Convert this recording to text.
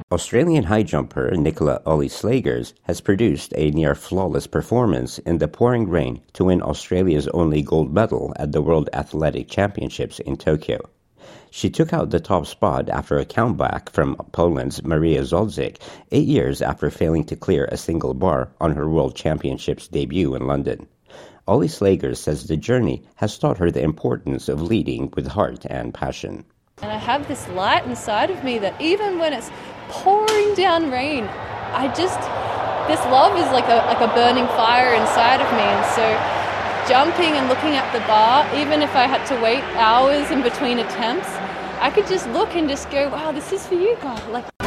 Australian high jumper Nicola Ollie-Slagers has produced a near-flawless performance in the pouring rain to win Australia's only gold medal at the World Athletic Championships in Tokyo. She took out the top spot after a comeback from Poland's Maria Zolczyk 8 years after failing to clear a single bar on her World Championships debut in London. Ollie-Slagers says the journey has taught her the importance of leading with heart and passion. And I have this light inside of me that even when it's pouring down rain, this love is like a burning fire inside of me. And so jumping and looking at the bar, even if I had to wait hours in between attempts, I could just look and just go, wow, this is for you, God.